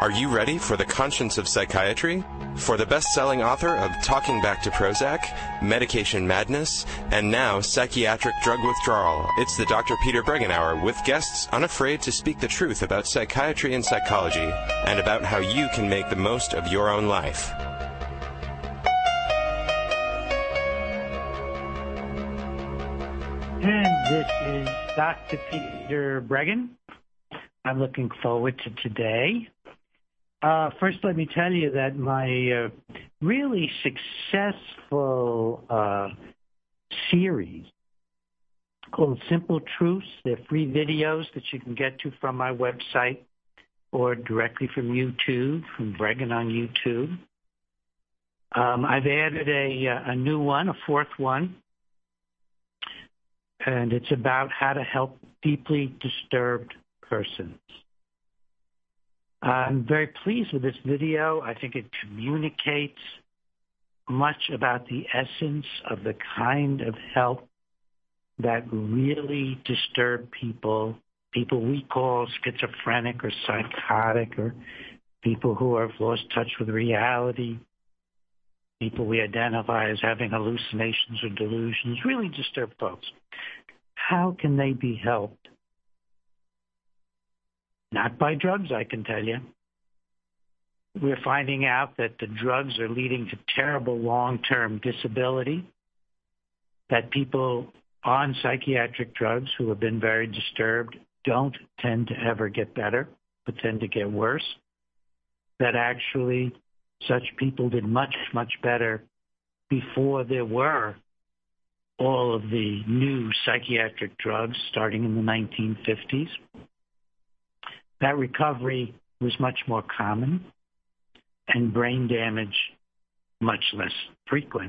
Are you ready for the conscience of psychiatry? For the best-selling author of Talking Back to Prozac, Medication Madness, and now Psychiatric Drug Withdrawal, it's the Dr. Peter Breggin Hour with guests unafraid to speak the truth about psychiatry and psychology, and about how you can make the most of your own life. And this is Dr. Peter Breggin. I'm looking forward to today. First, let me tell you that my really successful series called Simple Truths, they're free videos that you can get to from my website or directly from YouTube, from Breggin on YouTube. I've added a new one, a fourth one, and it's about how to help deeply disturbed persons. I'm very pleased with this video. I think it communicates much about the essence of the kind of help that really disturb people we call schizophrenic or psychotic, or people who have lost touch with reality, people we identify as having hallucinations or delusions, really disturbed folks. How can they be helped? Not by drugs, I can tell you. We're finding out that the drugs are leading to terrible long-term disability, that people on psychiatric drugs who have been very disturbed don't tend to ever get better, but tend to get worse, that actually such people did much, much better before there were all of the new psychiatric drugs starting in the 1950s. That recovery was much more common and brain damage much less frequent.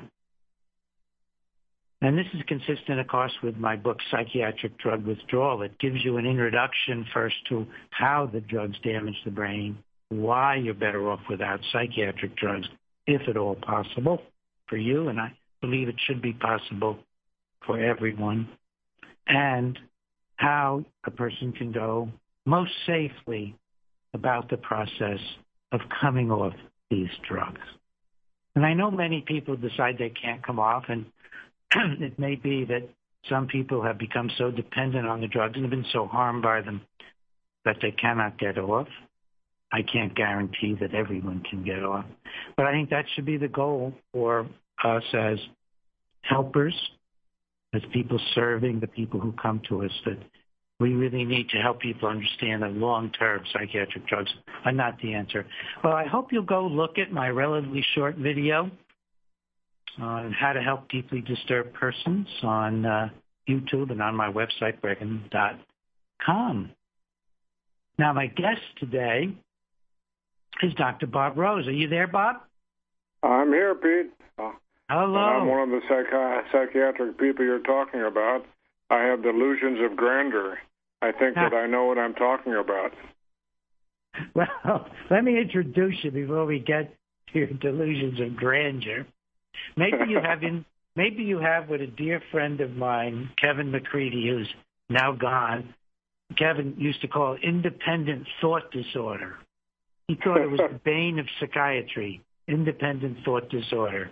And this is consistent, of course, with my book, Psychiatric Drug Withdrawal. It gives you an introduction first to how the drugs damage the brain, why you're better off without psychiatric drugs, if at all possible for you, and I believe it should be possible for everyone, and how a person can go most safely about the process of coming off these drugs. And I know many people decide they can't come off, and it may be that some people have become so dependent on the drugs and have been so harmed by them that they cannot get off. I can't guarantee that everyone can get off, but I think that should be the goal for us as helpers, as people serving the people who come to us, that we really need to help people understand that long-term psychiatric drugs are not the answer. Well, I hope you'll go look at my relatively short video on how to help deeply disturbed persons on YouTube and on my website, Breggin.com. Now, my guest today is Dr. Bob Rose. Are you there, Bob? I'm here, Pete. Hello. I'm one of the psychiatric people you're talking about. I have delusions of grandeur. I think that I know what I'm talking about. Well, let me introduce you before we get to your delusions of grandeur. Maybe you have what a dear friend of mine, Kevin McCready, who's now gone, Kevin used to call independent thought disorder. He thought it was the bane of psychiatry, independent thought disorder.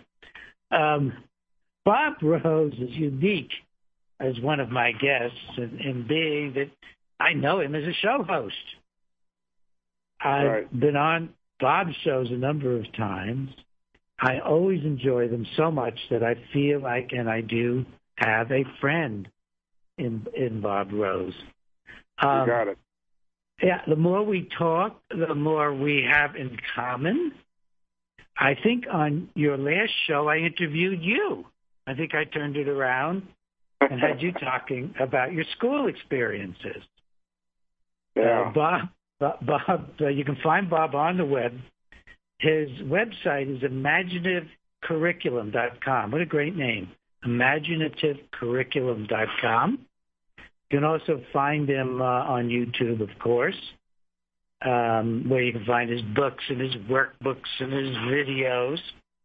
Bob Rose is unique as one of my guests in being that I know him as a show host. I've been on Bob's shows a number of times. I always enjoy them so much that I feel like, and I do, have a friend in Bob Rose. You got it. Yeah, the more we talk, the more we have in common. I think on your last show, I interviewed you. I think I turned it around and had you talking about your school experiences. Yeah. Bob, you can find Bob on the web. His website is ImaginativeCurriculum.com. What a great name. ImaginativeCurriculum.com. You can also find him on YouTube, of course, where you can find his books and his workbooks and his videos.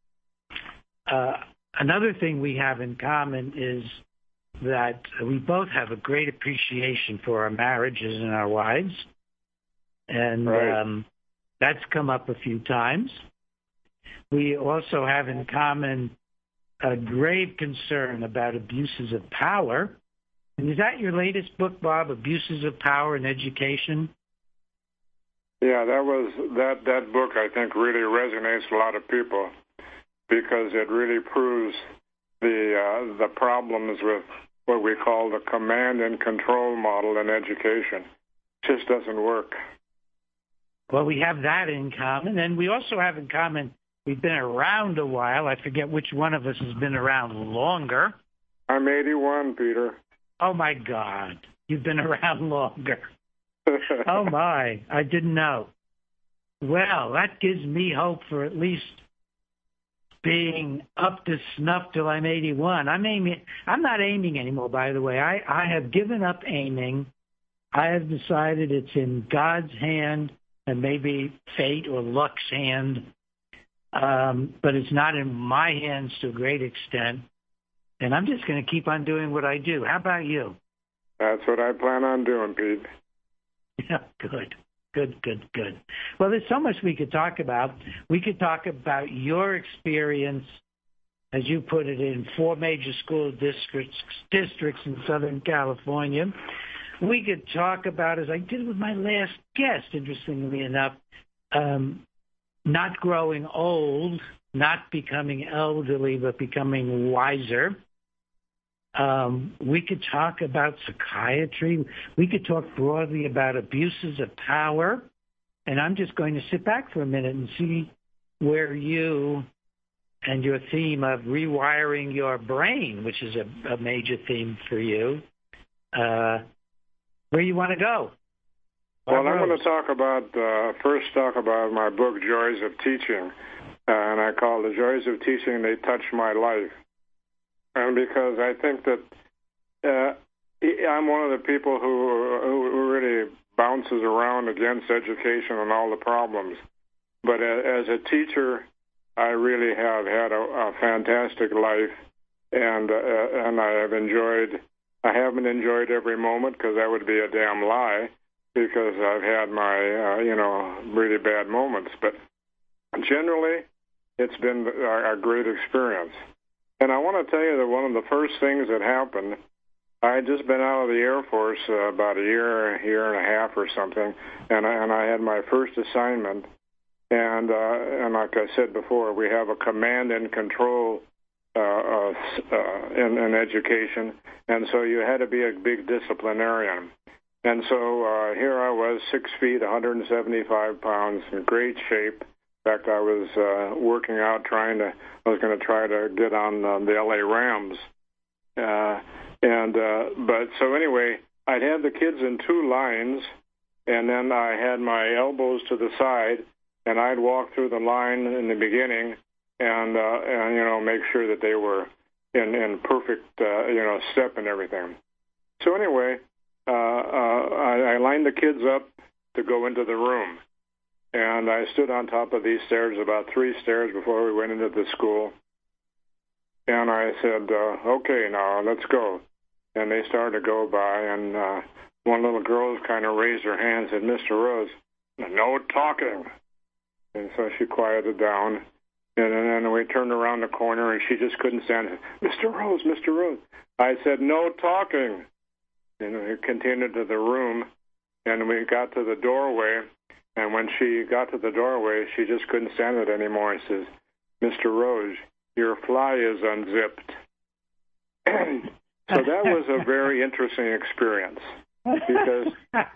Another thing we have in common is that we both have a great appreciation for our marriages and our wives. And That's come up a few times. We also have in common a grave concern about abuses of power. And is that your latest book, Bob, Abuses of Power in Education? Yeah, that book, I think, really resonates with a lot of people because it really proves the problems with what we call the command and control model in education. It just doesn't work. Well, we have that in common, and we also have in common we've been around a while. I forget which one of us has been around longer. I'm 81, Peter. Oh, my God. You've been around longer. Oh, my. I didn't know. Well, that gives me hope for at least being up to snuff till I'm 81. I'm not aiming anymore, by the way. I have given up aiming. I have decided it's in God's hand and maybe fate or luck's hand, but it's not in my hands to a great extent. And I'm just going to keep on doing what I do. How about you? That's what I plan on doing, Pete. Yeah, good. Well, there's so much we could talk about. We could talk about your experience, as you put it, in 4 major school districts in Southern California. We could talk about, as I did with my last guest, interestingly enough, not growing old, not becoming elderly, but becoming wiser. We could talk about psychiatry. We could talk broadly about abuses of power. And I'm just going to sit back for a minute and see where you and your theme of rewiring your brain, which is a major theme for you, where you want to go. Well, I'm going to first talk about my book, Joys of Teaching. And I call it The Joys of Teaching, They Touch My Life. And because I think that I'm one of the people who really bounces around against education and all the problems. But as a teacher, I really have had a fantastic life, and I haven't enjoyed every moment, because that would be a damn lie, because I've had my really bad moments. But generally, it's been a great experience. And I want to tell you that one of the first things that happened, I had just been out of the Air Force about a year and a half or something, and I had my first assignment. And like I said before, we have a command and control in education, and so you had to be a big disciplinarian. And so here I was, 6 feet, 175 pounds, in great shape. In fact, I was working out, I was going to try to get on the LA Rams. But so anyway, I'd have the kids in 2 lines, and then I had my elbows to the side, and I'd walk through the line in the beginning and make sure that they were in perfect, step and everything. So anyway, I lined the kids up to go into the room. And I stood on top of these stairs, about 3 stairs before we went into the school. And I said, okay, now let's go. And they started to go by, and one little girl kind of raised her hand and said, Mr. Rose, no talking. And so she quieted down. And then we turned around the corner, and she just couldn't stand it. Mr. Rose, Mr. Rose. I said, no talking. And we continued to the room, and we got to the doorway. And when she got to the doorway, she just couldn't stand it anymore. She says, Mr. Rose, your fly is unzipped. So that was a very interesting experience, because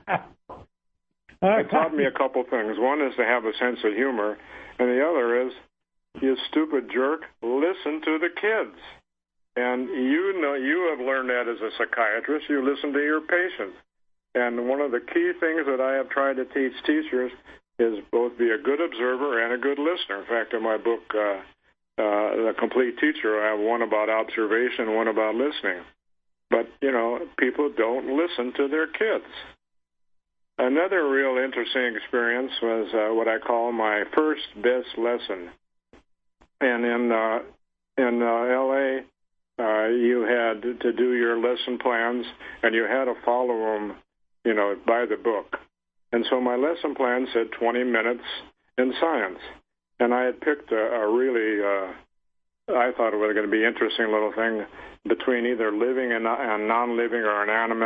it taught me a couple things. One is to have a sense of humor, and the other is, you stupid jerk, listen to the kids. And you have learned that as a psychiatrist. You listen to your patients. And one of the key things that I have tried to teach teachers is both be a good observer and a good listener. In fact, in my book, The Complete Teacher, I have one about observation, one about listening. But, people don't listen to their kids. Another real interesting experience was what I call my first best lesson. And in L.A., you had to do your lesson plans, and you had to follow them by the book. And so my lesson plan said 20 minutes, in science. And I had picked a really, I thought it was going to be interesting little thing between either living and non-living or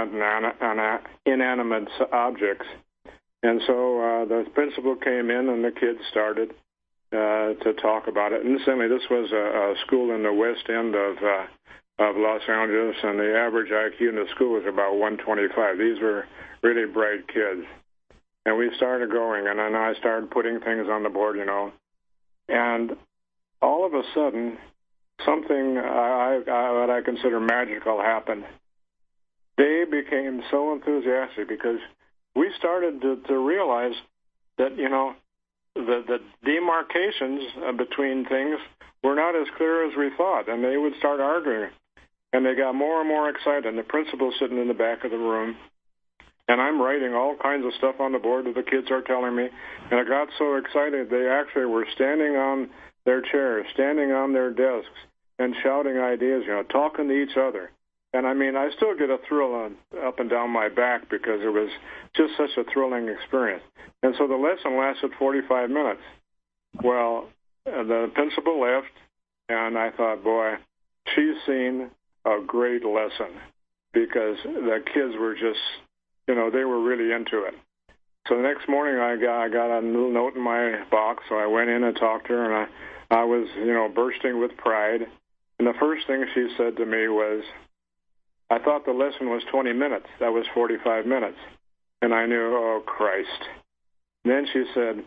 inanimate objects. And so the principal came in and the kids started to talk about it. Incidentally, this was a school in the west end of Los Angeles, and the average IQ in the school was about 125. These were really bright kids. And we started going, and then I started putting things on the board, And all of a sudden, something what I consider magical happened. They became so enthusiastic because we started to realize that, the demarcations between things were not as clear as we thought, and they would start arguing. And they got more and more excited, and the principal's sitting in the back of the room, and I'm writing all kinds of stuff on the board that the kids are telling me, and I got so excited they actually were standing on their chairs, standing on their desks, and shouting ideas, talking to each other. And I still get a thrill up and down my back because it was just such a thrilling experience. And so the lesson lasted 45 minutes. Well, the principal left, and I thought, boy, she's seen a great lesson because the kids were just, they were really into it. So the next morning I got a little note in my box, so I went in and talked to her, and I was, bursting with pride. And the first thing she said to me was, I thought the lesson was 20 minutes. That was 45 minutes. And I knew, oh, Christ. And then she said,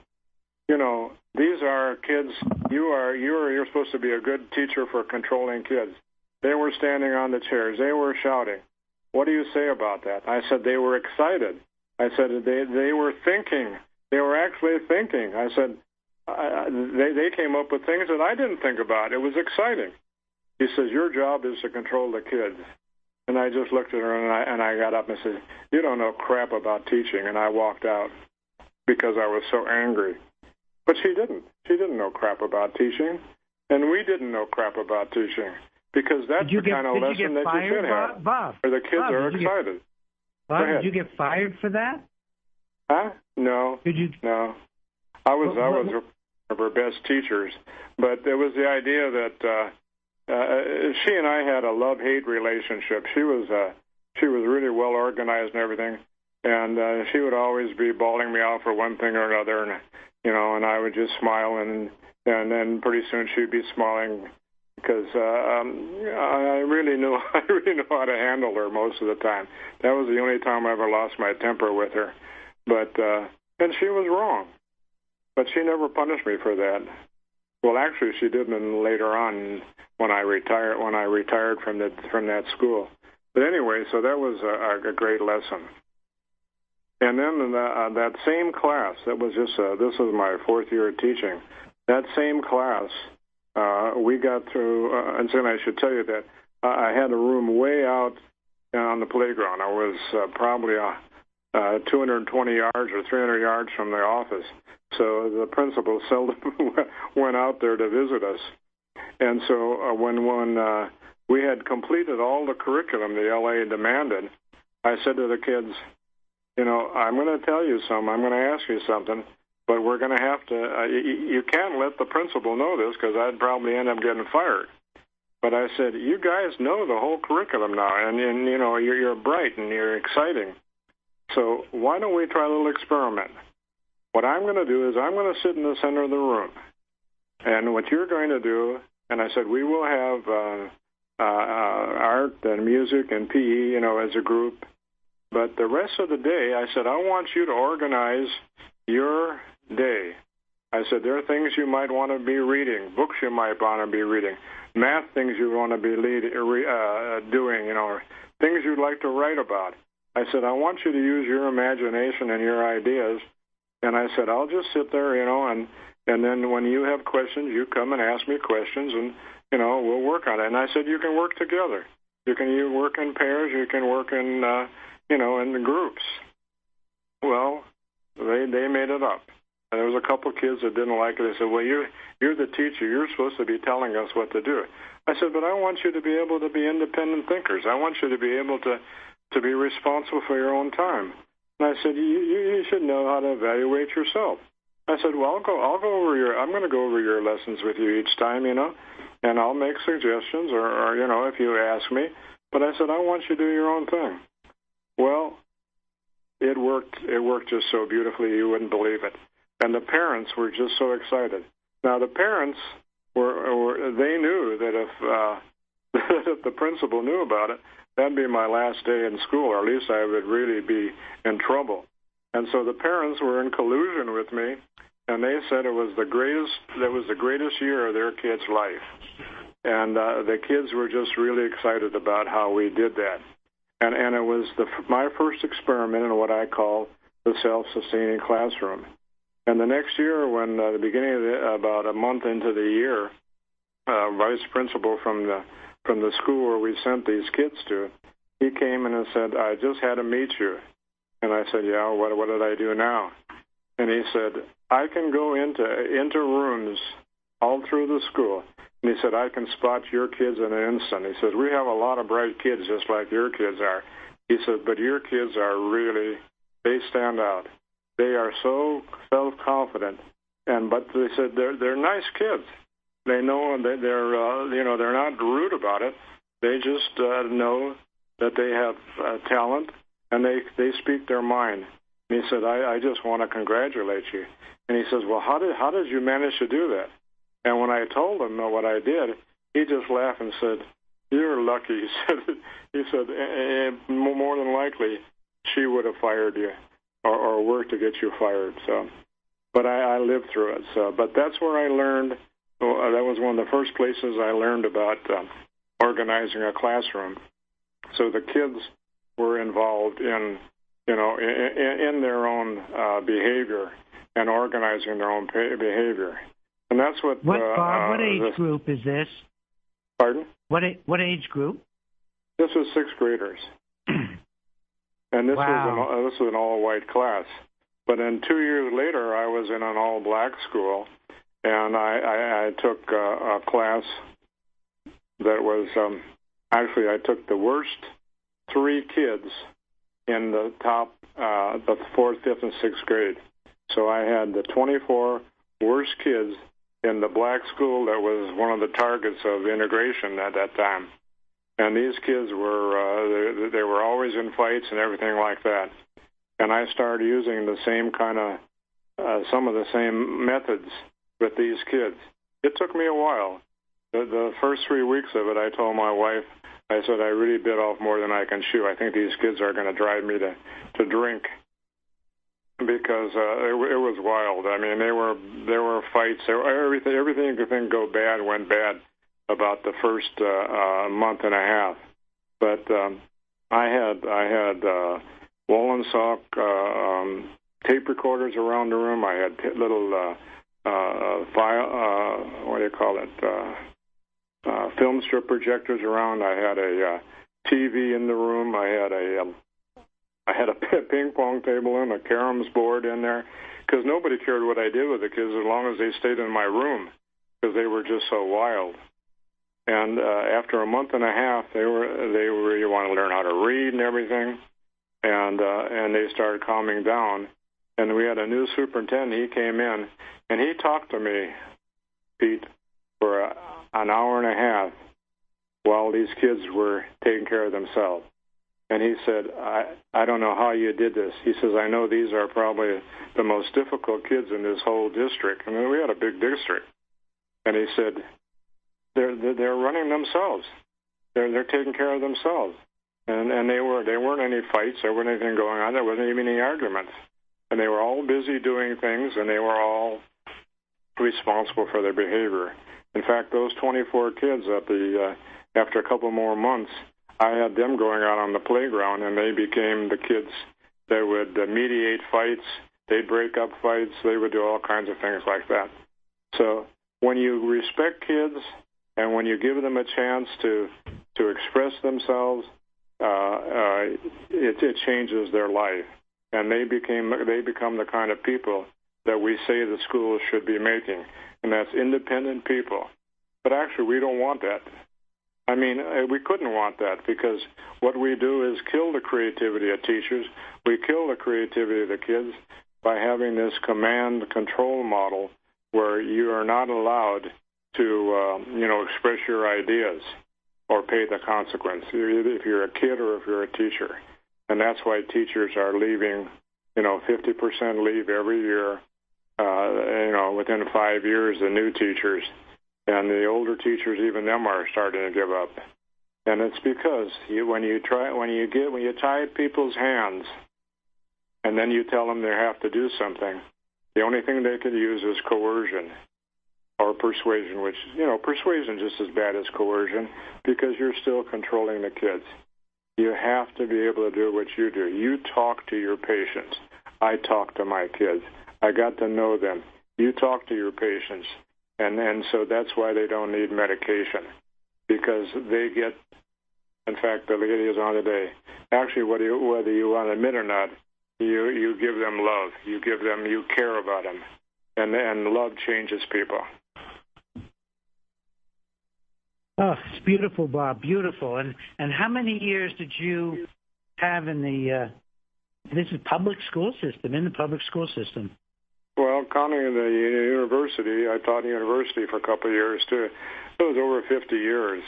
these are kids. You're supposed to be a good teacher for controlling kids. They were standing on the chairs. They were shouting. What do you say about that? I said, they were excited. I said, they were thinking. They were actually thinking. I said, they came up with things that I didn't think about. It was exciting. He says, your job is to control the kids. And I just looked at her, and I got up and said, you don't know crap about teaching. And I walked out because I was so angry. But she didn't. She didn't know crap about teaching. And we didn't know crap about teaching because that's the kind of lesson that you should have, Bob, where the kids are excited. Bob, did you get fired for that? Huh? No. Did you? No. I was one of her best teachers. But there was the idea that she and I had a love-hate relationship. She was really well organized and everything, and she would always be bawling me out for one thing or another, and I would just smile, and then pretty soon she'd be smiling because I really knew how to handle her most of the time. That was the only time I ever lost my temper with her, but and she was wrong, but she never punished me for that. Well, actually, she did later on when I retired from that school. But anyway, so that was a great lesson. And then that same class, that was just this was my fourth year of teaching. That same class, we got through. And then I should tell you that I had a room way out on the playground. I was probably 220 yards or 300 yards from the office. So the principal seldom went out there to visit us. And so when we had completed all the curriculum the LA demanded, I said to the kids, I'm going to tell you something. I'm going to ask you something, but we're going to have to, you can't let the principal know this because I'd probably end up getting fired. But I said, you guys know the whole curriculum now, and you're bright and you're exciting. So why don't we try a little experiment? What I'm going to do is I'm going to sit in the center of the room. And what you're going to do, and I said, we will have art and music and PE, as a group. But the rest of the day, I said, I want you to organize your day. I said, there are things you might want to be reading, books you might want to be reading, math things you want to be doing, things you'd like to write about. I said, I want you to use your imagination and your ideas. And I said, I'll just sit there, and then when you have questions, you come and ask me questions, and, we'll work on it. And I said, you can work together. You work in pairs. You can work in, in the groups. Well, they made it up. And there was a couple kids that didn't like it. They said, well, you're the teacher. You're supposed to be telling us what to do. I said, but I want you to be able to be independent thinkers. I want you to be able to be responsible for your own time. And I said, you should know how to evaluate yourself. I said, well, I'm going to go over your lessons with you each time, and I'll make suggestions or if you ask me. But I said, I want you to do your own thing. Well, it worked just so beautifully you wouldn't believe it. And the parents were just so excited. Now, the parents they knew that if the principal knew about it, that'd be my last day in school, or at least I would really be in trouble. And so the parents were in collusion with me, and they said it was the greatest year of their kid's life. And the kids were just really excited about how we did that. And it was my first experiment in what I call the self-sustaining classroom. And the next year, when the beginning of about a month into the year, vice principal from the school where we sent these kids to, he came in and said, I just had to meet you. And I said, yeah, what did I do now? And he said, I can go into rooms all through the school. And he said, I can spot your kids in an instant. He said, we have a lot of bright kids just like your kids are. He said, but your kids are really, they stand out. They are so self-confident. But they said, they're nice kids. They know that they're not rude about it. They just know that they have talent, and they speak their mind. And he said, I just want to congratulate you. And he says, well, how did you manage to do that? And when I told him what I did, he just laughed and said, you're lucky. He said, more than likely, she would have fired you or worked to get you fired. So, but I lived through it. So, but that's where I learned. That was one of the first places I learned about organizing a classroom. So the kids were involved in their own behavior and organizing their own behavior. And that's what... Bob, what age group is this? Pardon? What age group? This was sixth graders. And this was an all-white class. But then 2 years later, I was in an all-black school, and I took a class that was... actually, I took the worst 3 kids in the top, the 4th, 5th, and 6th grade. So I had the 24 worst kids in the black school that was one of the targets of integration at that time. And these kids were, they were always in fights and everything like that. And I started using the same kind of, some of the same methods with these kids. It took me a while. The first 3 weeks of it, I told my wife, I said, I really bit off more than I can chew. I think these kids are going to drive me to drink. Because it was wild. I mean, there were fights. Everything could go bad went bad about the first month and a half. But I had woolen sock tape recorders around the room. I had little film strip projectors around. I had a TV in the room. I had a ping pong table and a caroms board in there, because nobody cared what I did with the kids as long as they stayed in my room, because they were just so wild. And after a month and a half, they really want to learn how to read and everything, and they started calming down. And we had a new superintendent. He came in and he talked to me, Pete, for an hour and a half while these kids were taking care of themselves. And he said, I don't know how you did this. He says, I know these are probably the most difficult kids in this whole district. I mean, we had a big district. And he said, they're running themselves. They're taking care of themselves. And there weren't any fights. There wasn't anything going on. There wasn't even any arguments. And they were all busy doing things, and they were all responsible for their behavior. In fact, those 24 kids after a couple more months, I had them going out on the playground, and they became the kids that would mediate fights. They'd break up fights. They would do all kinds of things like that. So when you respect kids and when you give them a chance to express themselves, it changes their life, and they become the kind of people that we say the schools should be making, and that's independent people. But actually, we don't want that. I mean, we couldn't want that, because what we do is kill the creativity of teachers. We kill the creativity of the kids. by having this command control model where you are not allowed to, express your ideas or pay the consequence, if you're a kid or if you're a teacher. And that's why teachers are leaving, 50% leave every year, within 5 years, the new teachers. And the older teachers, even them, are starting to give up. And it's because when you tie people's hands and then you tell them they have to do something, the only thing they could use is coercion or persuasion, which, persuasion is just as bad as coercion because you're still controlling the kids. You have to be able to do what you do. You talk to your patients. I talk to my kids. I got to know them. You talk to your patients. And so that's why they don't need medication, because they get, in fact, the lady is on today. Actually, whether you want to admit or not, you give them love. You care about them. And love changes people. Oh, it's beautiful, Bob, beautiful. And how many years did you have in the this is public school system, in the public school system? Well, counting the university, I taught in university for a couple of years, too. It was over 50 years.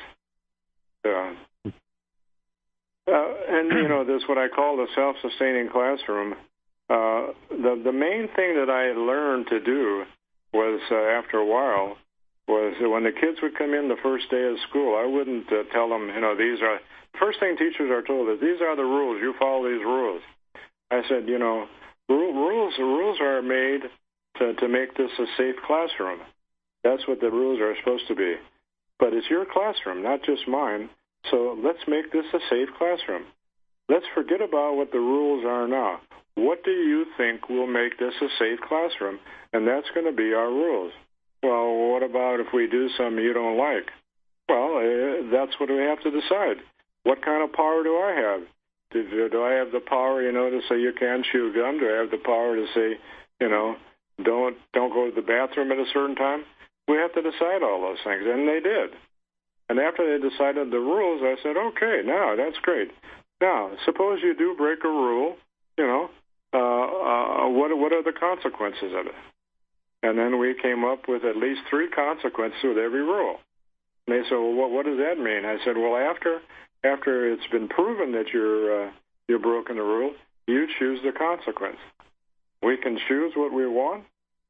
And, this what I call the self-sustaining classroom. The main thing that I had learned to do was, after a while, was when the kids would come in the first day of school, I wouldn't tell them, these are, first thing teachers are told is, these are the rules, you follow these rules. I said, rules are made to make this a safe classroom. That's what the rules are supposed to be. But it's your classroom, not just mine, so let's make this a safe classroom. Let's forget about what the rules are now. What do you think will make this a safe classroom? And that's going to be our rules. Well, what about if we do something you don't like? Well, that's what we have to decide. What kind of power do I have? Do I have the power, to say you can't chew gum? Do I have the power to say, don't go to the bathroom at a certain time? We have to decide all those things, and they did. And after they decided the rules, I said, okay, now that's great. Now, suppose you do break a rule, what are the consequences of it? And then we came up with at least 3 consequences with every rule. And they said, well, what does that mean? I said, well, after it's been proven that you've broken the rule, you choose the consequence. We can choose what we want.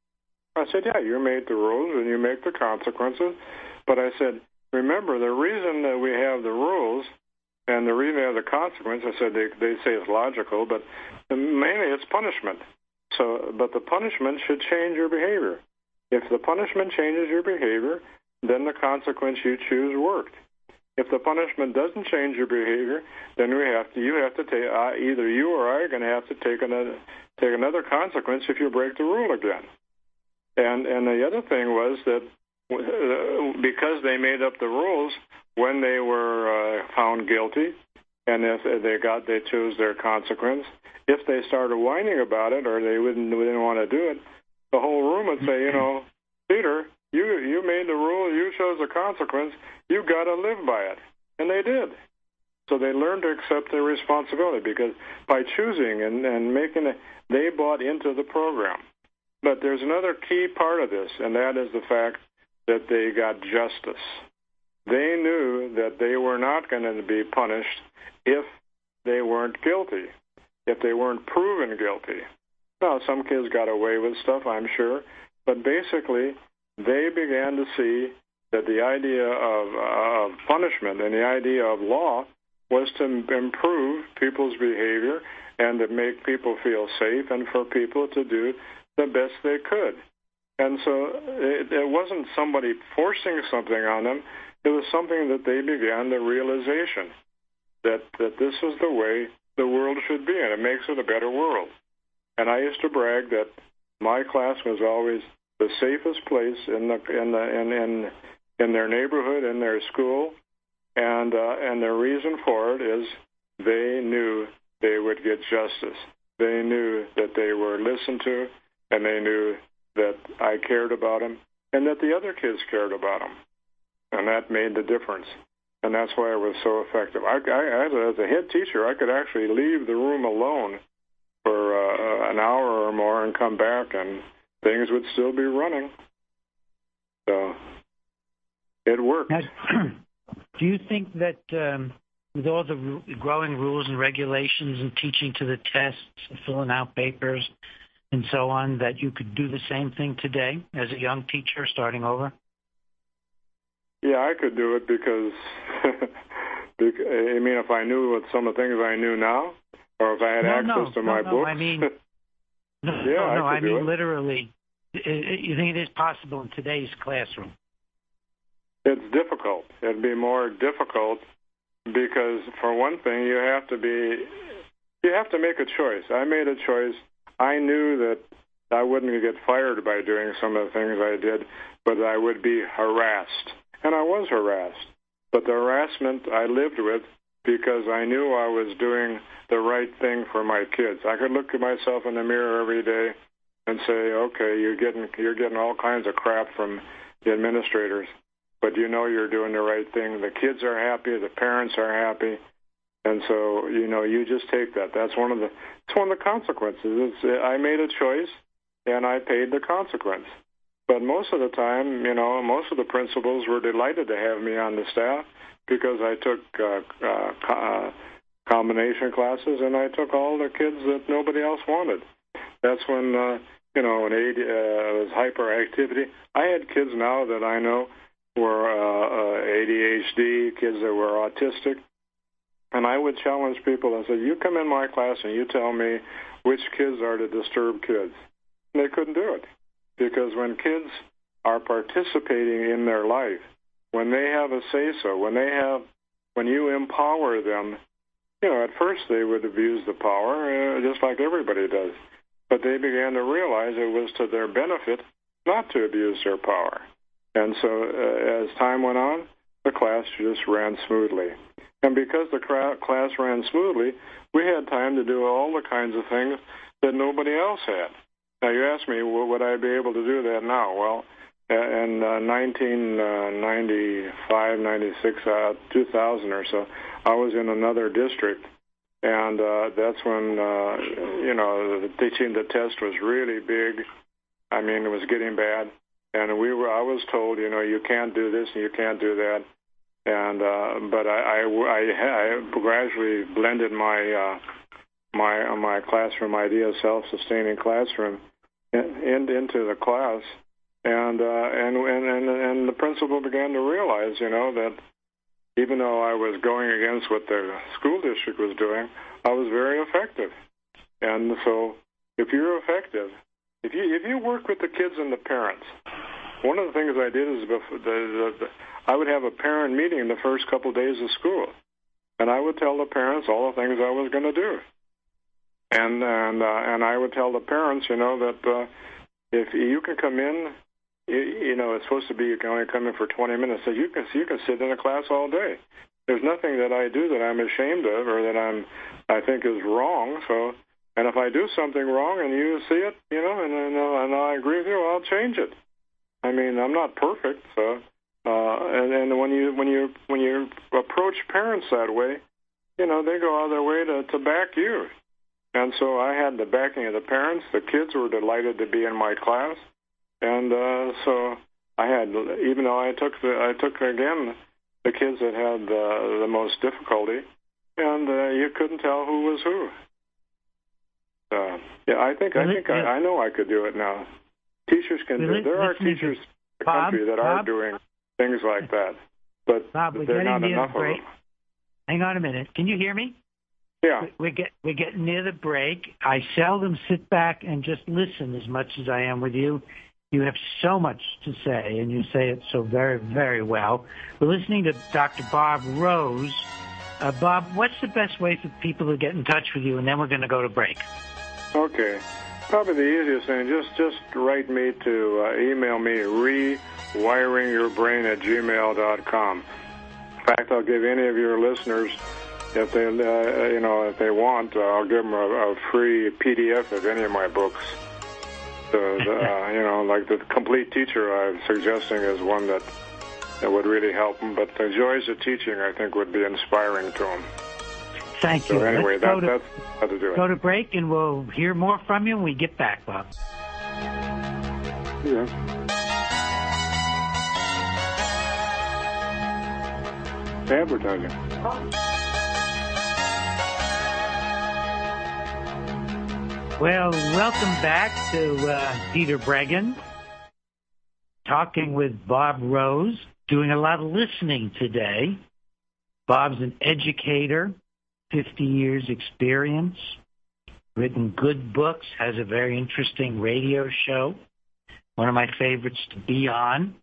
I said, yeah, you made the rules and you make the consequences. But I said, remember, the reason that we have the rules and the reason we have the consequence, I said, they say it's logical, but mainly it's punishment. But the punishment should change your behavior. If the punishment changes your behavior, then the consequence you choose worked. If the punishment doesn't change your behavior, then you have to take either you or I are going to have to take another consequence if you break the rule again. And the other thing was that because they made up the rules when they were found guilty, and if they chose their consequence, if they started whining about it or they didn't want to do it, the whole room would say, Peter, you made the rule, you chose the consequence, you got to live by it. And they did. So they learned to accept their responsibility because by choosing and making it, they bought into the program. But there's another key part of this, and that is the fact that they got justice. They knew that they were not going to be punished if they weren't guilty, if they weren't proven guilty. Now, some kids got away with stuff, I'm sure, but basically they began to see that the idea of punishment and the idea of law was to improve people's behavior and to make people feel safe and for people to do the best they could. And so it wasn't somebody forcing something on them. It was something that they began the realization that this is the way the world should be, and it makes it a better world. And I used to brag that my class was always the safest place in their neighborhood, in their school, and the reason for it is they knew they would get justice. They knew that they were listened to, and they knew that I cared about them, and that the other kids cared about them, and that made the difference. And that's why it was so effective. As a head teacher, I could actually leave the room alone for an hour or more and come back, and things would still be running. So it worked. Now, do you think that with all the growing rules and regulations and teaching to the tests, filling out papers, and so on, that you could do the same thing today as a young teacher starting over? Yeah, I could do it because, I mean, if I knew what some of the things I knew now, or if I had access to my books. I mean, I mean literally. You think it is possible in today's classroom? It's difficult. It'd be more difficult because, for one thing, you have to make a choice. I made a choice. I knew that I wouldn't get fired by doing some of the things I did, but I would be harassed. And I was harassed. But the harassment I lived with because I knew I was doing the right thing for my kids. I could look at myself in the mirror every day and say, okay, you're getting all kinds of crap from the administrators, but you know you're doing the right thing. The kids are happy, the parents are happy, and so you just take that. It's one of the consequences. I made a choice, and I paid the consequence. But most of the time, most of the principals were delighted to have me on the staff because I took combination classes and I took all the kids that nobody else wanted. That's when, when was hyperactivity. I had kids now that I know were ADHD, kids that were autistic, and I would challenge people. I said, you come in my class and you tell me which kids are the disturbed kids. And they couldn't do it because when kids are participating in their life, when they have a say-so, when you empower them, at first they would abuse the power, just like everybody does. But they began to realize it was to their benefit not to abuse their power. And so as time went on, the class just ran smoothly. And because the class ran smoothly, we had time to do all the kinds of things that nobody else had. Now, you asked me, would I be able to do that now? Well, in 1995, 96, 2000 or so, I was in another district. And that's when, the teaching the test was really big. I mean, it was getting bad. And I was told, you can't do this and you can't do that. And but I gradually blended my classroom idea of self-sustaining classroom into the class. And the principal began to realize, that even though I was going against what the school district was doing, I was very effective. And so if you're effective, if you work with the kids and the parents, one of the things I did is I would have a parent meeting the first couple of days of school, and I would tell the parents all the things I was going to do. And I would tell the parents, that if you can come in, it's supposed to be you can only come in for 20 minutes. So you can sit in a class all day. There's nothing that I do that I'm ashamed of or that I think is wrong. So, and if I do something wrong and you see it, and I agree with you, I'll change it. I mean, I'm not perfect. So, and when you approach parents that way, they go out of their way to back you. And so I had the backing of the parents. The kids were delighted to be in my class. And so I had, even though I took again the kids that had the most difficulty, and you couldn't tell who was who. I know I could do it now. Teachers can do it. There are teachers in the country that are doing things like that, but there are not enough of them. Hang on a minute. Can you hear me? Yeah. We're getting near the break. I seldom sit back and just listen as much as I am with you. You have so much to say, and you say it so very, very well. We're listening to Dr. Bob Rose. Bob, what's the best way for people to get in touch with you? And then we're going to go to break. Okay. Probably the easiest thing, just write me to email me, rewiringyourbrain@gmail.com. In fact, I'll give any of your listeners, if they want, I'll give them a free PDF of any of my books. Like the Complete Teacher I'm suggesting is one that would really help them. But the Joys of Teaching, I think, would be inspiring to them. Thank you. So anyway, that's how to do it. Go to break, and we'll hear more from you when we get back, Bob. Yeah. Advertising. Well, welcome back to Peter Breggin, talking with Bob Rose, doing a lot of listening today. Bob's an educator, 50 years experience, written good books, has a very interesting radio show, one of my favorites to be on.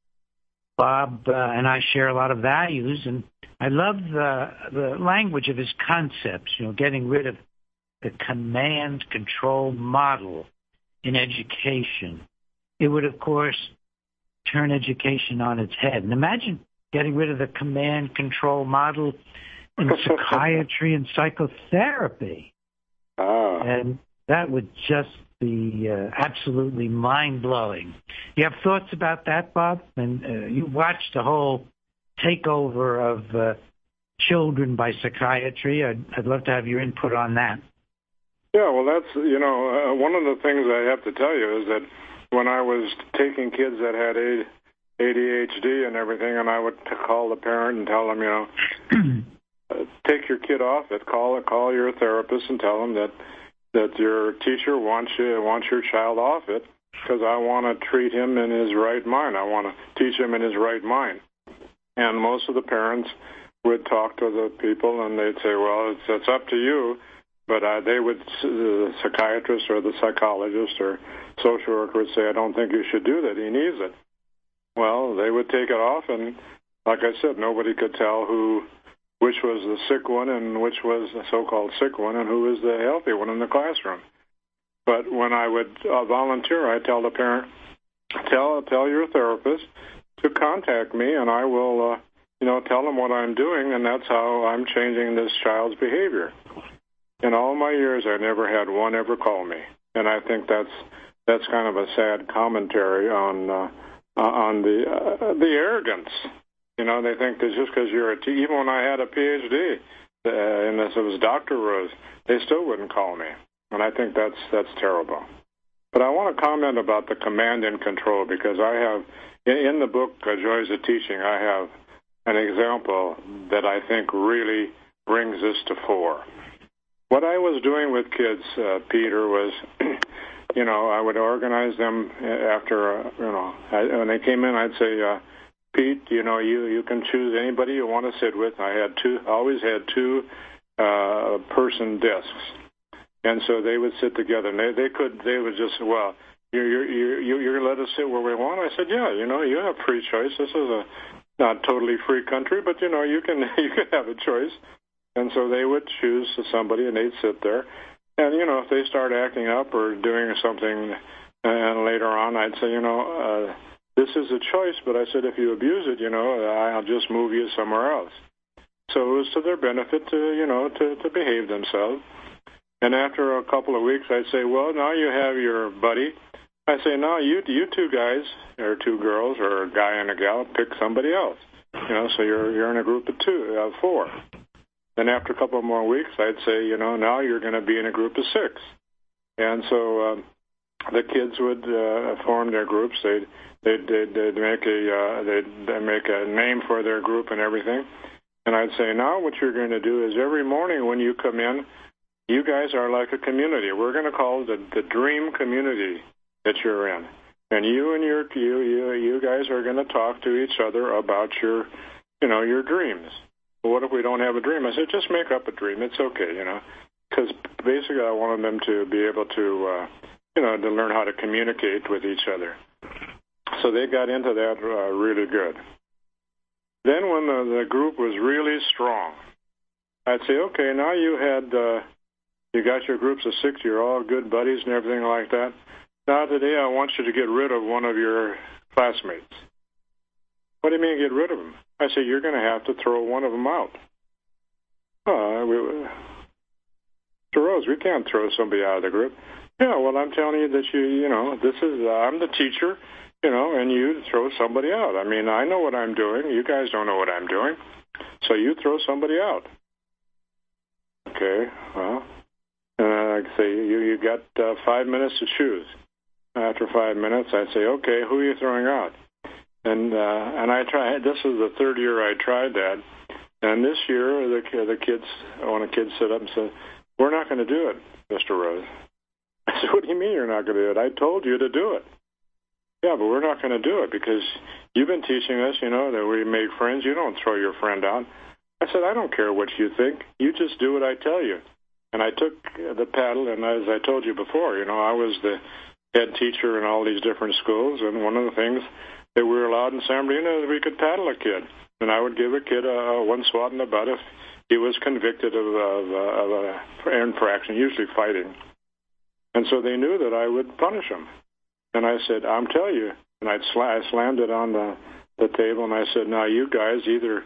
Bob and I share a lot of values, and I love the language of his concepts, getting rid of the command control model in education. It would, of course, turn education on its head. And imagine getting rid of the command control model in psychiatry and psychotherapy. Oh. And that would just be absolutely mind-blowing. You have thoughts about that, Bob? And you watched the whole takeover of children by psychiatry. I'd love to have your input on that. Yeah, well, that's, one of the things I have to tell you is that when I was taking kids that had ADHD and everything, and I would call the parent and tell them, take your kid off it, call your therapist and tell them that your teacher wants your child off it because I want to treat him in his right mind. I want to teach him in his right mind. And most of the parents would talk to the people and they'd say, well, it's up to you. But they would, the psychiatrist or the psychologist or social worker would say, I don't think you should do that. He needs it. Well, they would take it off, and like I said, nobody could tell which was the sick one and which was the so-called sick one and who was the healthy one in the classroom. But when I would volunteer, I'd tell the parent, tell your therapist to contact me, and I will, tell them what I'm doing, and that's how I'm changing this child's behavior. In all my years, I never had one ever call me, and I think that's kind of a sad commentary on the arrogance. They think that just because you're even when I had a PhD, and this was Dr. Rose, they still wouldn't call me, and I think that's terrible. But I want to comment about the command and control because I have in the book Joys of Teaching, I have an example that I think really brings this to fore. What I was doing with kids, Peter, was, I would organize them after, when they came in, I'd say, Pete, you can choose anybody you want to sit with. I always had two person desks, and so they would sit together. And they would just, well, you're gonna let us sit where we want. I said, yeah, you have free choice. This is a not totally free country, but you can have a choice. And so they would choose somebody, and they'd sit there. And, if they start acting up or doing something, and later on I'd say, this is a choice, but I said if you abuse it, I'll just move you somewhere else. So it was to their benefit to behave themselves. And after a couple of weeks, I'd say, well, now you have your buddy. I say, now you two guys, or two girls, or a guy and a gal, pick somebody else. So you're in a group of four. Then after a couple more weeks, I'd say, now you're going to be in a group of six. And so the kids would form their groups. They'd make a name for their group and everything. And I'd say, now what you're going to do is every morning when you come in, you guys are like a community. We're going to call it the dream community that you're in. And you guys are going to talk to each other about your dreams. What if we don't have a dream? I said, just make up a dream. It's okay, because basically I wanted them to be able to, to learn how to communicate with each other. So they got into that really good. Then when the group was really strong, I'd say, okay, now you got your groups of six, you're all good buddies and everything like that. Now today I want you to get rid of one of your classmates. What do you mean get rid of them? I said, you're going to have to throw one of them out. Mr. Rose, we can't throw somebody out of the group. Yeah, well, I'm telling you that I'm the teacher, and you throw somebody out. I mean, I know what I'm doing. You guys don't know what I'm doing. So you throw somebody out. okay, well, and I'd say, you got 5 minutes to choose. After 5 minutes, I'd say, okay, who are you throwing out? And I tried. This is the third year I tried that. And this year, the kids, one of the kids stood up and said, we're not going to do it, Mr. Rose. I said, what do you mean you're not going to do it? I told you to do it. Yeah, but we're not going to do it because you've been teaching us, that we make friends. You don't throw your friend out. I said, I don't care what you think. You just do what I tell you. And I took the paddle, and as I told you before, I was the head teacher in all these different schools, and one of the things that we were allowed in San Bernardino is we could paddle a kid. And I would give a kid one swat in the butt if he was convicted of an infraction, usually fighting. And so they knew that I would punish him. And I said, I'm telling you, and I slammed it on the table, and I said, now you guys, either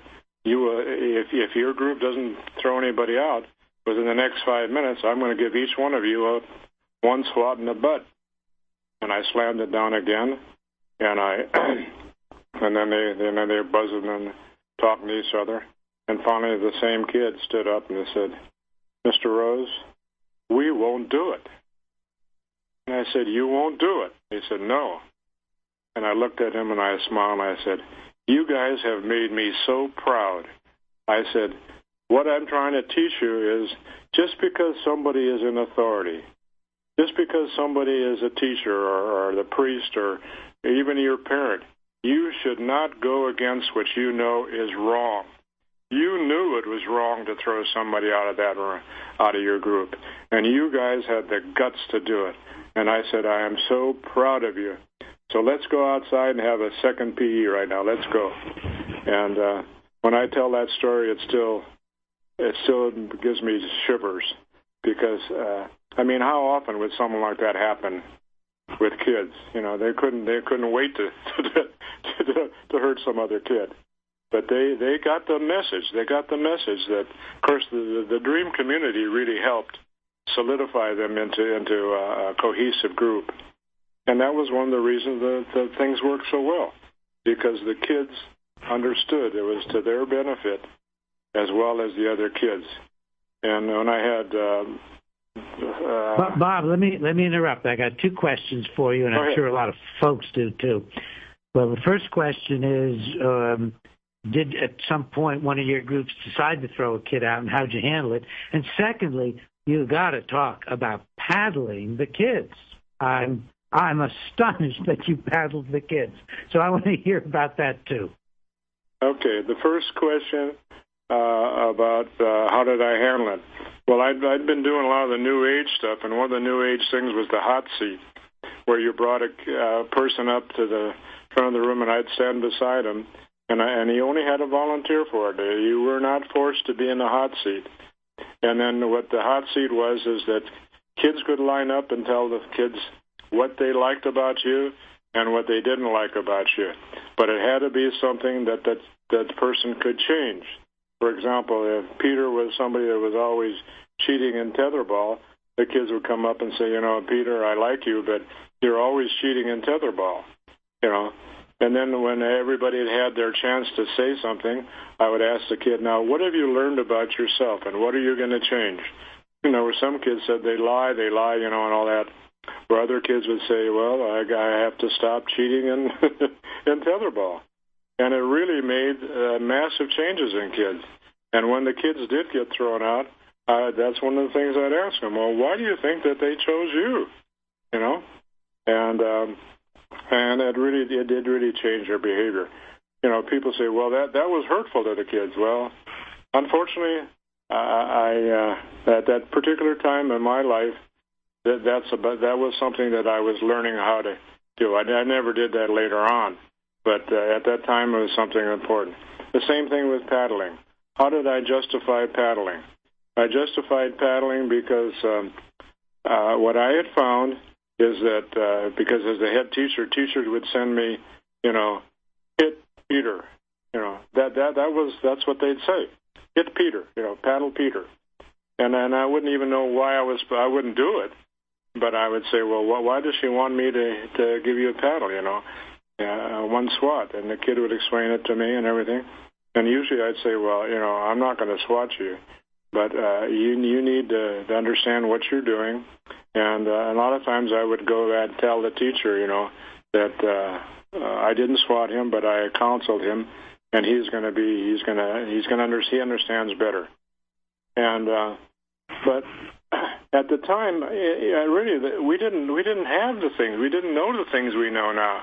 if your group doesn't throw anybody out within the next 5 minutes, I'm going to give each one of you one swat in the butt. And I slammed it down again, and and then they were buzzing and talking to each other. And finally, the same kid stood up and they said, Mr. Rose, we won't do it. And I said, you won't do it. He said, no. And I looked at him and I smiled and I said, you guys have made me so proud. I said, what I'm trying to teach you is just because somebody is in authority, just because somebody is a teacher or the priest or even your parent, you should not go against what you know is wrong. You knew it was wrong to throw somebody out of your group, and you guys had the guts to do it. And I said, I am so proud of you. So let's go outside and have a second PE right now. Let's go. And when I tell that story, it still gives me shivers because how often would something like that happen with kids? They couldn't wait to hurt some other kid. But they got the message. They got the message that, of course, the Dream community really helped solidify them into a cohesive group. And that was one of the reasons that things worked so well, because the kids understood it was to their benefit as well as the other kids. And when I had... Bob, let me interrupt. I got two questions for you, and I'm sure a lot of folks do too. Well, the first question is, did at some point one of your groups decide to throw a kid out, and how'd you handle it? And secondly, you got to talk about paddling the kids. I'm astonished that you paddled the kids. So I want to hear about that too. Okay, the first question about how did I handle it? Well, I'd been doing a lot of the New Age stuff, and one of the New Age things was the hot seat, where you brought a person up to the front of the room, and I'd stand beside him, and he only had to volunteer for it. You were not forced to be in the hot seat. And then what the hot seat was is that kids could line up and tell the kids what they liked about you and what they didn't like about you. But it had to be something that person could change. For example, if Peter was somebody that was always cheating in tetherball, the kids would come up and say, Peter, I like you, but you're always cheating in tetherball, And then when everybody had their chance to say something, I would ask the kid, now, what have you learned about yourself, and what are you going to change? Where some kids said they lie, and all that. Where other kids would say, well, I have to stop cheating in tetherball. And it really made massive changes in kids. And when the kids did get thrown out, that's one of the things I'd ask them, well, why do you think that they chose you? And it did really change their behavior. People say, well, that was hurtful to the kids. Well, unfortunately, I at that particular time in my life, that was something that I was learning how to do. I never did that later on, but at that time it was something important. The same thing with paddling. How did I justify paddling? I justified paddling because what I had found is that because as the head teacher, teachers would send me, hit Peter, that's what they'd say, hit Peter, paddle Peter, and I wouldn't even know why I wouldn't do it, but I would say, well, why does she want me to give you a paddle, one swat, and the kid would explain it to me and everything, and usually I'd say, well, I'm not going to swat you, But you need to understand what you're doing. And a lot of times I would go and tell the teacher, that I didn't swat him, but I counseled him, and he understands better. And but at the time, really, we didn't have the things. We didn't know the things we know now.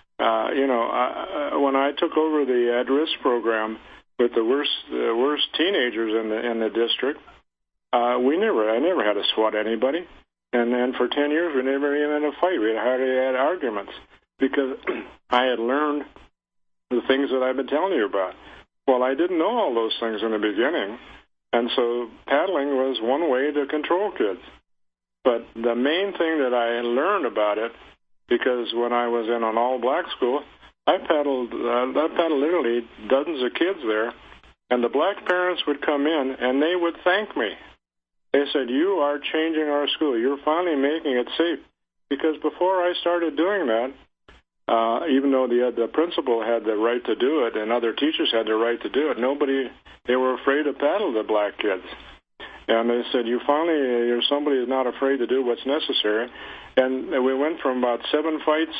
When I took over the at-risk program with the worst teenagers in the district, I never had to swat anybody. And then for 10 years, we never even had a fight. We hardly had arguments because I had learned the things that I've been telling you about. Well, I didn't know all those things in the beginning, and so paddling was one way to control kids. But the main thing that I learned about it, because when I was in an all-black school, I paddled literally dozens of kids there, and the black parents would come in, and they would thank me. They said, "You are changing our school. You're finally making it safe." Because before I started doing that, even though the principal had the right to do it and other teachers had the right to do it, they were afraid to paddle the black kids. And they said, you're somebody who's not afraid to do what's necessary. And we went from about 7 fights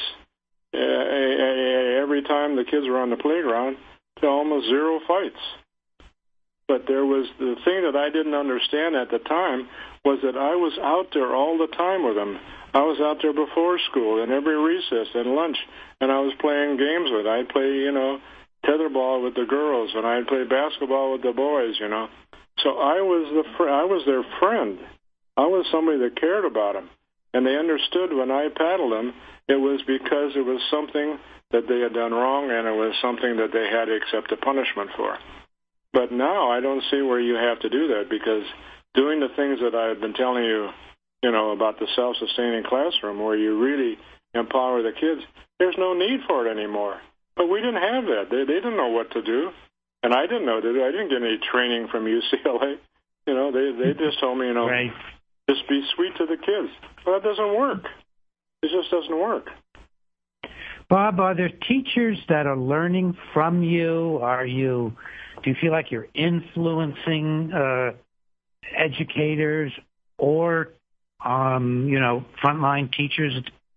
every time the kids were on the playground to almost 0 fights. But there was the thing that I didn't understand at the time was that I was out there all the time with them. I was out there before school and every recess and lunch, and I was playing games with them. I'd play, tetherball with the girls, and I'd play basketball with the boys, So I was their friend. I was somebody that cared about them. And they understood when I paddled them, it was because it was something that they had done wrong, and it was something that they had to accept a punishment for. But now I don't see where you have to do that, because doing the things that I've been telling you, about the self-sustaining classroom, where you really empower the kids, there's no need for it anymore. But we didn't have that. They didn't know what to do. And I didn't know to do. I didn't get any training from UCLA. They just told me, right. Just be sweet to the kids. Well, that doesn't work. It just doesn't work. Bob, are there teachers that are learning from you? Do you feel like you're influencing educators or, frontline teachers?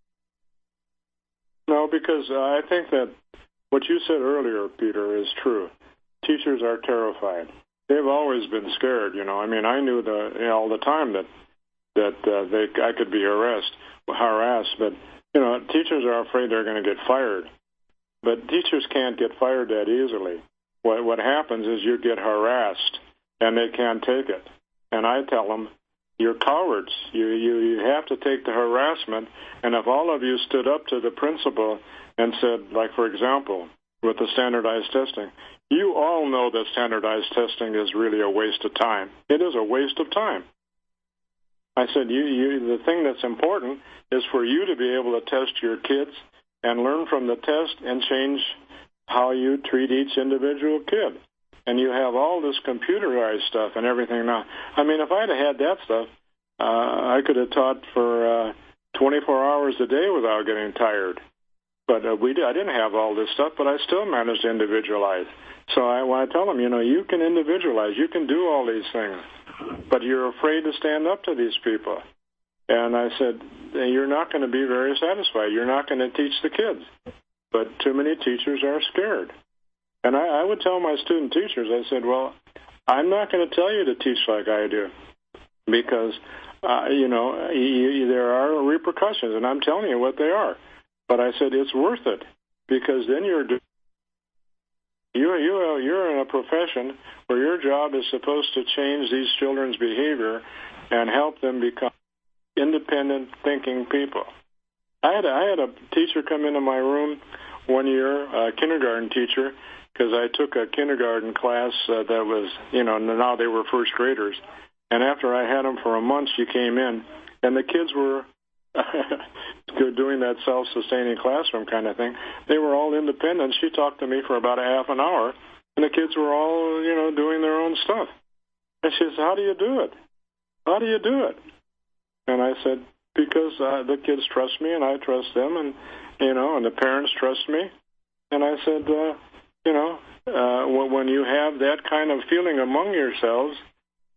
No, because I think that what you said earlier, Peter, is true. Teachers are terrified. They've always been scared. I knew all the time that I could be harassed, but teachers are afraid they're going to get fired. But teachers can't get fired that easily. What happens is you get harassed, and they can't take it. And I tell them, you're cowards. You have to take the harassment. And if all of you stood up to the principal and said, like, for example, with the standardized testing, you all know that standardized testing is really a waste of time. It is a waste of time. I said, the thing that's important is for you to be able to test your kids and learn from the test and change how you treat each individual kid. And you have all this computerized stuff and everything now. If I'd had that stuff, I could have taught for 24 hours a day without getting tired. But I didn't have all this stuff, but I still managed to individualize. So when I tell them, you can individualize, you can do all these things, but you're afraid to stand up to these people. And I said, you're not going to be very satisfied. You're not going to teach the kids. But too many teachers are scared. And I would tell my student teachers, I said, well, I'm not going to tell you to teach like I do, because, there are repercussions, and I'm telling you what they are. But I said, it's worth it, because then you're in a profession where your job is supposed to change these children's behavior and help them become independent thinking people. I had a teacher come into my room one year, a kindergarten teacher, because I took a kindergarten class that was, now they were first graders. And after I had them for a month, she came in, and the kids were doing that self-sustaining classroom kind of thing. They were all independent. She talked to me for about a half an hour, and the kids were all, doing their own stuff. And she says, how do you do it? How do you do it? And I said, because the kids trust me, and I trust them, and, and the parents trust me. And I said, when you have that kind of feeling among yourselves,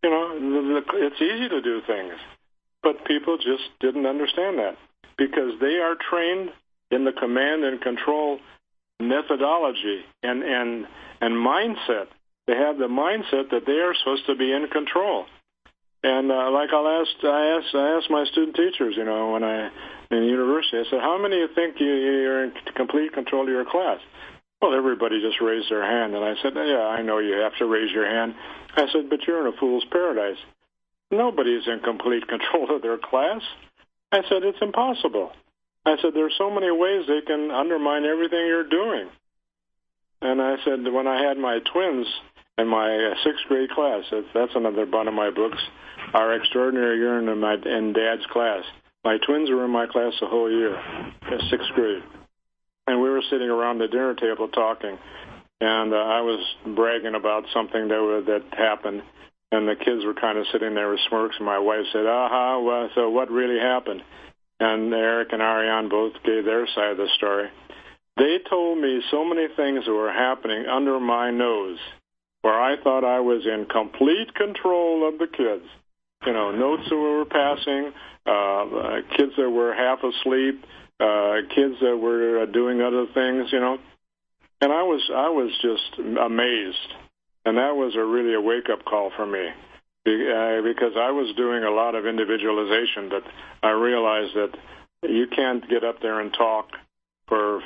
It's easy to do things. But people just didn't understand that because they are trained in the command and control methodology and mindset. They have the mindset that they are supposed to be in control. And like I asked my student teachers, when in university, I said, how many of you think you're in complete control of your class? Well, everybody just raised their hand. And I said, yeah, I know you have to raise your hand. I said, but you're in a fool's paradise. Nobody's in complete control of their class. I said, it's impossible. I said, there's so many ways they can undermine everything you're doing. And I said, when I had my twins in my sixth grade class, that's another one of my books, Our Extraordinary Year in Dad's Class. My twins were in my class the whole year, sixth grade. And we were sitting around the dinner table talking, and I was bragging about something that happened, and the kids were kind of sitting there with smirks, and my wife said, well, so what really happened? And Eric and Ariane both gave their side of the story. They told me so many things that were happening under my nose, where I thought I was in complete control of the kids. Notes that were passing, kids that were half asleep, kids that were doing other things, And I was just amazed. And that was really a wake-up call for me because I was doing a lot of individualization, but I realized that you can't get up there and talk for,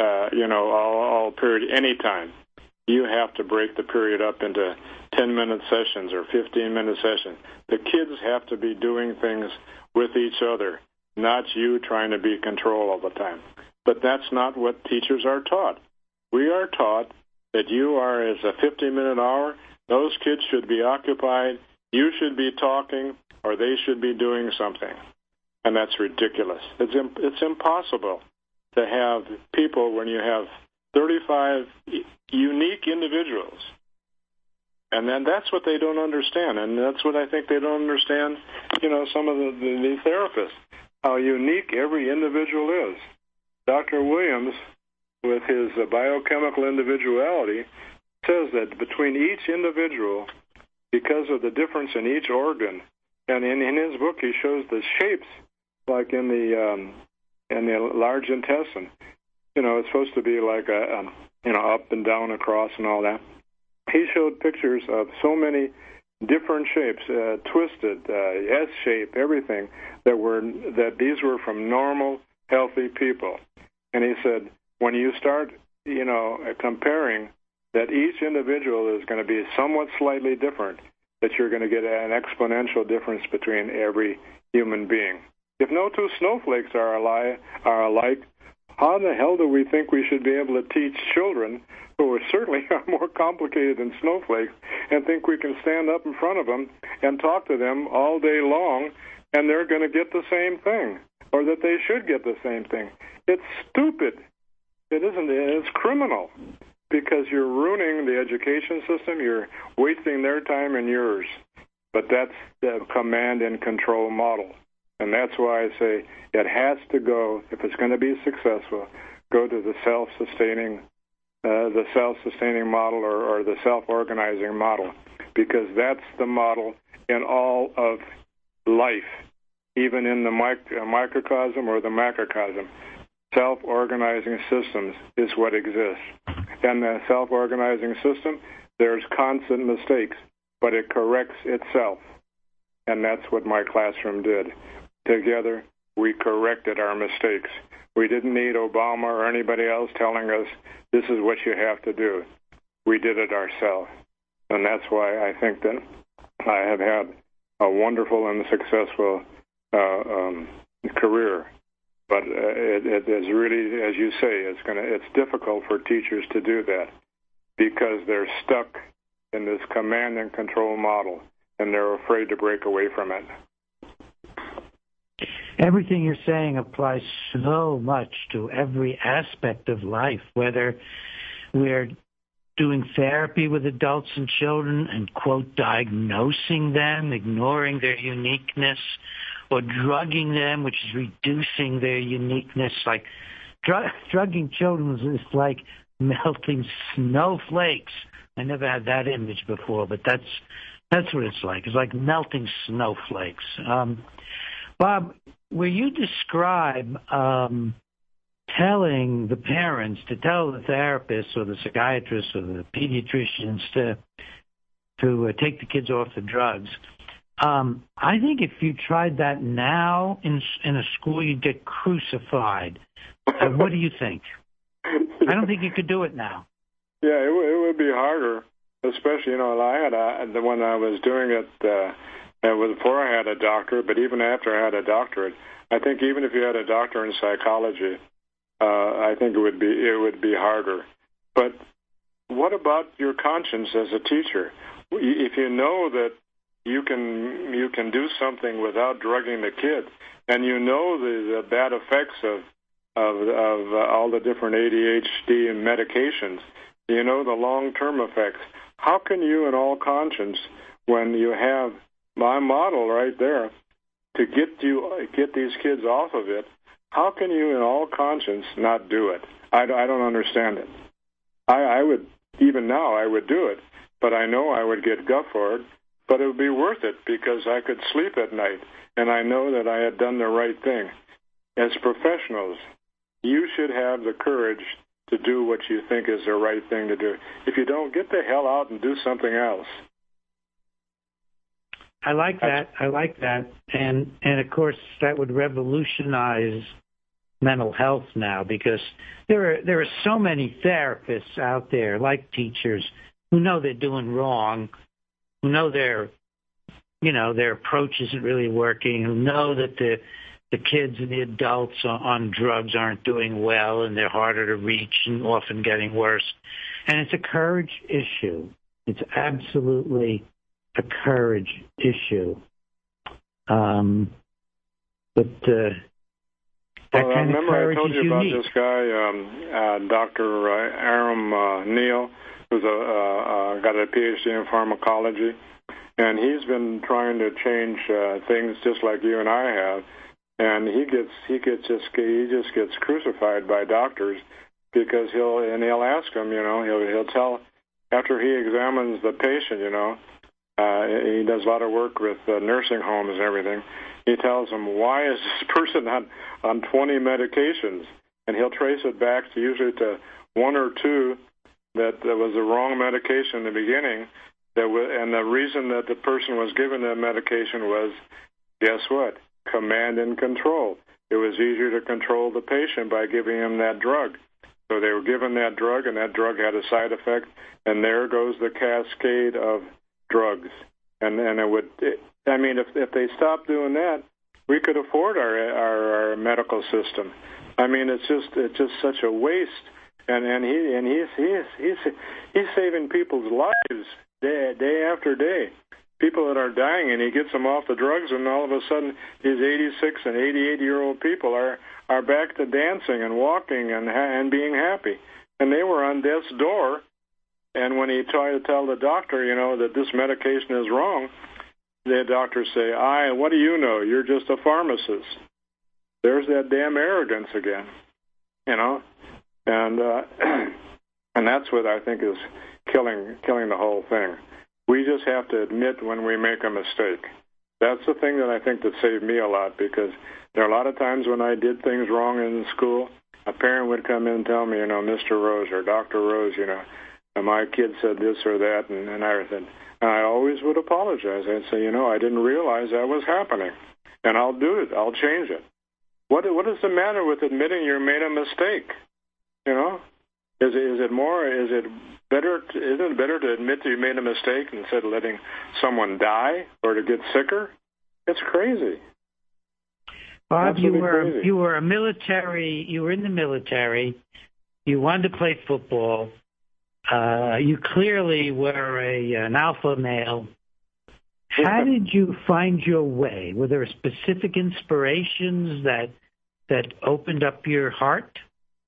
all period anytime. You have to break the period up into 10-minute sessions or 15-minute sessions. The kids have to be doing things with each other, not you trying to be in control all the time. But that's not what teachers are taught. We are taught that you are as a 15-minute hour, those kids should be occupied, you should be talking, or they should be doing something. And that's ridiculous. It's impossible to have people when you have 35 unique individuals. And then that's what they don't understand. And that's what I think they don't understand, some of the therapists, how unique every individual is. Dr. Williams, with his biochemical individuality, says that between each individual, because of the difference in each organ, and in his book he shows the shapes, like in the large intestine. It's supposed to be like up and down, across, and all that. He showed pictures of so many different shapes, twisted, S shape, everything that these were from normal, healthy people. And he said, when you start, comparing that each individual is going to be somewhat slightly different, that you're going to get an exponential difference between every human being. If no two snowflakes are alike, how the hell do we think we should be able to teach children who are certainly more complicated than snowflakes and think we can stand up in front of them and talk to them all day long and they're going to get the same thing, or that they should get the same thing? It's stupid. It isn't. It's criminal because you're ruining the education system. You're wasting their time and yours. But that's the command and control model. And that's why I say it has to go, if it's going to be successful, go to the self-sustaining model or the self-organizing model, because that's the model in all of life, even in the microcosm or the macrocosm. Self-organizing systems is what exists. And the self-organizing system, there's constant mistakes, but it corrects itself. And that's what my classroom did. Together, we corrected our mistakes. We didn't need Obama or anybody else telling us, this is what you have to do. We did it ourselves. And that's why I think that I have had a wonderful and successful career. But it is really, as you say, it's difficult for teachers to do that because they're stuck in this command and control model, and they're afraid to break away from it. Everything you're saying applies so much to every aspect of life, whether we're doing therapy with adults and children and, quote, diagnosing them, ignoring their uniqueness, or drugging them, which is reducing their uniqueness. Like drugging children is like melting snowflakes. I never had that image before, but that's That's what it's like. It's like melting snowflakes. Bob, where you describe telling the parents to tell the therapists or the psychiatrists or the pediatricians to take the kids off the drugs, I think if you tried that now in a school, you'd get crucified. What do you think? I don't think you could do it now. Yeah, it would be harder, especially, I had when I was doing it, it was before I had a doctorate, but even after I had a doctorate, I think even if you had a doctor in psychology, I think it would be harder. But what about your conscience as a teacher? If you know that you can do something without drugging the kid, and you know the bad effects of all the different ADHD and medications, you know the long-term effects. How can you, in all conscience, when you have my model right there to get these kids off of it, how can you, in all conscience, not do it? I don't understand it. I would, even now, I would do it, but I know I would get guff for it, but it would be worth it because I could sleep at night, and I know that I had done the right thing. As professionals, you should have the courage to do what you think is the right thing to do. If you don't, get the hell out and do something else. I like that. And of course, that would revolutionize mental health now, because there are so many therapists out there, like teachers, who know they're doing wrong, who know their approach isn't really working, who know that the kids and the adults on drugs aren't doing well and they're harder to reach and often getting worse. And it's a courage issue. It's absolutely a courage issue. But that kind of courage I told you about this guy, Dr. Aram Neal, who's got a PhD in pharmacology, and he's been trying to change things just like you and I have. And he just gets crucified by doctors because he'll ask them, he'll tell, after he examines the patient, he does a lot of work with nursing homes and everything. He tells them, why is this person on 20 medications? And he'll trace it back usually to one or two that was the wrong medication in the beginning. And the reason that the person was given that medication was, guess what? Command and control. It was easier to control the patient by giving him that drug. So they were given that drug, and that drug had a side effect, and there goes the cascade of drugs. And if they stopped doing that, we could afford our medical system. I mean, it's just such a waste. And he's saving people's lives day after day. People that are dying, and he gets them off the drugs, and all of a sudden these 86 and 88-year-old people are back to dancing and walking and being happy. And they were on death's door, and when he tried to tell the doctor, that this medication is wrong, the doctors say, what do you know? You're just a pharmacist. There's that damn arrogance again, and and that's what I think is killing the whole thing. We just have to admit when we make a mistake. That's the thing that I think that saved me a lot, because there are a lot of times when I did things wrong in school, a parent would come in and tell me, Mr. Rose or Dr. Rose, my kid said this or that and everything. And I always would apologize. I'd say, I didn't realize that was happening. And I'll do it. I'll change it. What is the matter with admitting you made a mistake? Is it better to admit that you made a mistake instead of letting someone die or to get sicker? It's crazy. Bob, you were in the military. You wanted to play football. You clearly were an alpha male. How did you find your way? Were there specific inspirations that opened up your heart?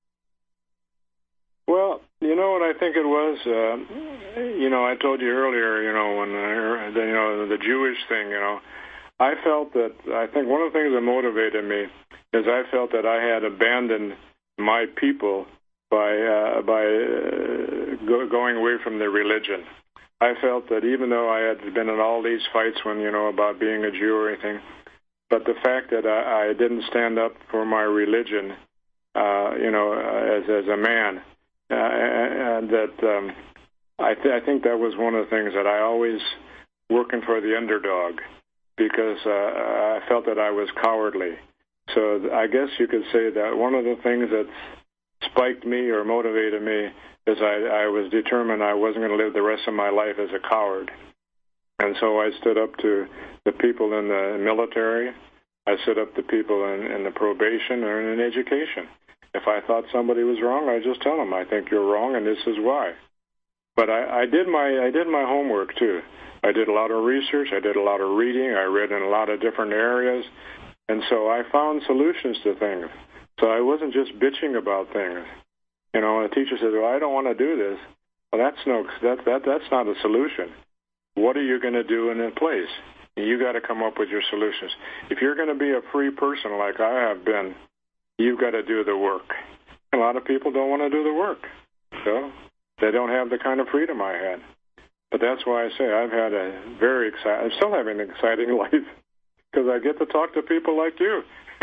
Well, you know what I think it was? I told you earlier, when the Jewish thing, I felt that, I think one of the things that motivated me is I felt that I had abandoned my people by going away from their religion. I felt that even though I had been in all these fights when, about being a Jew or anything, but the fact that I didn't stand up for my religion, as a man, and that I think that was one of the things that I always working for the underdog, because I felt that I was cowardly. So I guess you could say that one of the things that spiked me or motivated me is I was determined I wasn't going to live the rest of my life as a coward. And so I stood up to the people in the military. I stood up to people in the probation or in education. If I thought somebody was wrong, I just tell them, I think you're wrong, and this is why. But I did my homework too. I did a lot of research. I did a lot of reading. I read in a lot of different areas, and so I found solutions to things. So I wasn't just bitching about things. A teacher says, "Well, I don't want to do this." Well, that's not a solution. What are you going to do in its place? You got to come up with your solutions. If you're going to be a free person like I have been, you've got to do the work. A lot of people don't want to do the work, so they don't have the kind of freedom I had. But that's why I say I've had I'm still having an exciting life, because I get to talk to people like you.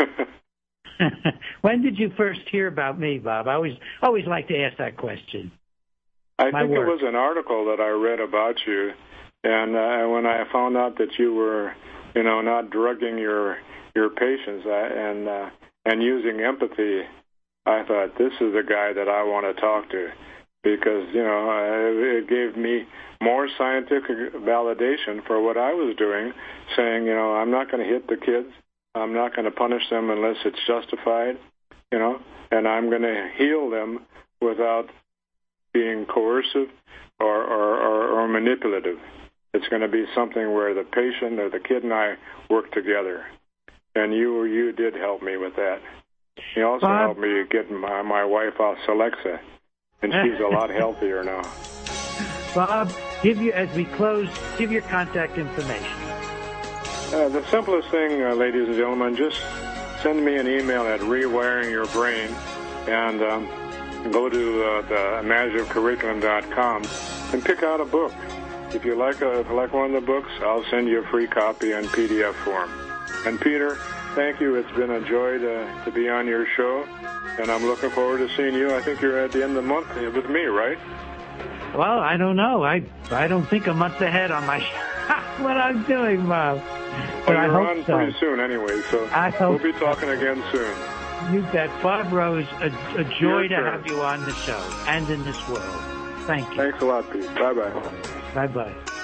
When did you first hear about me, Bob? I always like to ask that question. I think it was an article that I read about you, and when I found out that you were, not drugging your patients and using empathy, I thought, this is the guy that I want to talk to, because it gave me more scientific validation for what I was doing, saying, I'm not going to hit the kids. I'm not going to punish them unless it's justified, and I'm going to heal them without being coercive or manipulative. It's going to be something where the patient or the kid and I work together. And you did help me with that. You also helped me get my wife off Celexa, and she's a lot healthier now. Bob, as we close, give your contact information. The simplest thing, ladies and gentlemen, just send me an email at Rewiring Your Brain, and go to the imaginativecurriculum.com and pick out a book. If you like one of the books, I'll send you a free copy in PDF form. And Peter, thank you. It's been a joy to be on your show, and I'm looking forward to seeing you. I think you're at the end of the month with me, right? Well, I don't know. I don't think a month ahead on my what I'm doing, Bob. But well, you're I hope on so. pretty soon anyway, so we'll be talking again soon. You bet. Bob Rose, a joy to have you on the show and in this world. Thank you. Thanks a lot, Pete. Bye-bye. Bye-bye.